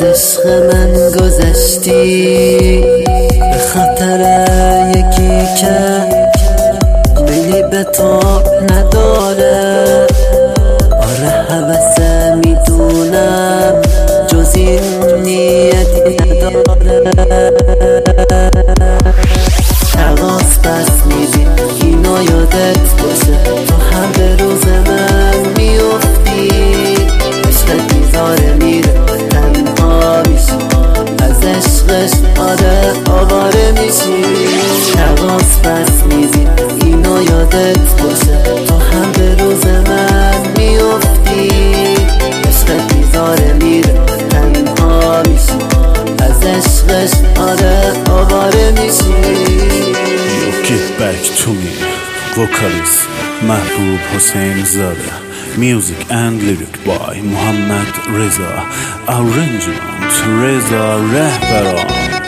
از عشق من گذشتی به خاطر یکی که میلی به تو نداره. آره حوثه میدونم جز این نیتی نداره. تقاس بس میدی اینو یادت باشه، تو هم به روز من میافتی. عشقت میذاره میره تنها میشی، از عشقش آره آواره میشی. تقاس بس میدی اینو یادت باشه، تو هم به روز من میافتی. عشقت میذاره میره تنها میشی، از عشقش آره آواره میشی. Get back to me. Vocalist Mahbub Hossein Zade. Music and lyric by Muhammad Reza. Arrangement Reza Rehbaran.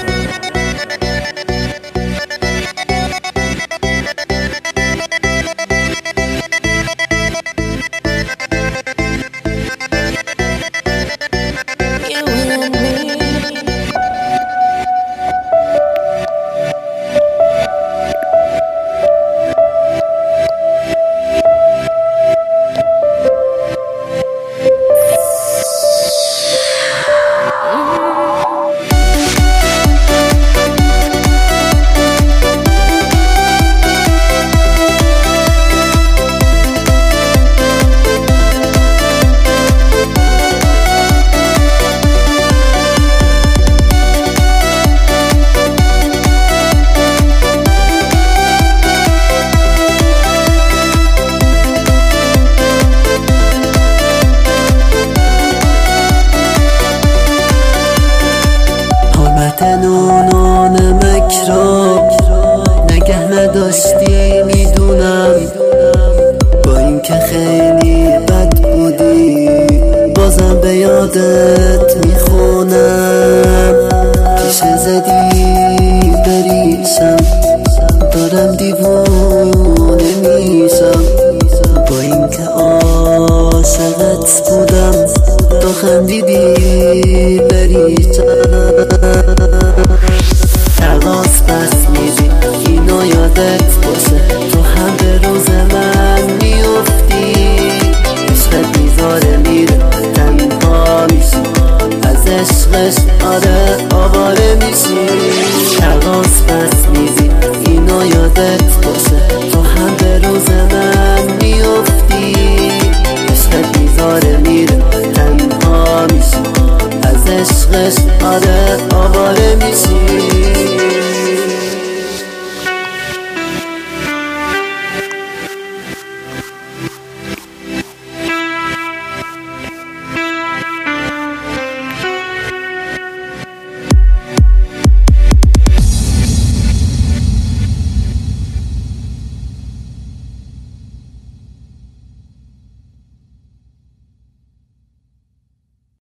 نون نمک رو نگه نداشتی میدونم، با اینکه خیلی بد بودی بازم به یادت میخونم. پیشه زدی بریشم دارم دیوونه میشم، با اینکه عاشقت بودم تو خندیدی بریشم. تقاس بس میدی اینو یادت باشه، تو هم به روز من میافتی. عشقت میذاره میره تنها میشی، از عشقش آره آواره میشی. تقاس بس میدی اینو یادت باشه، تو هم به روز من میافتی. عشقت میذاره میره تنها میشی، از عشقش آره آواره میشی.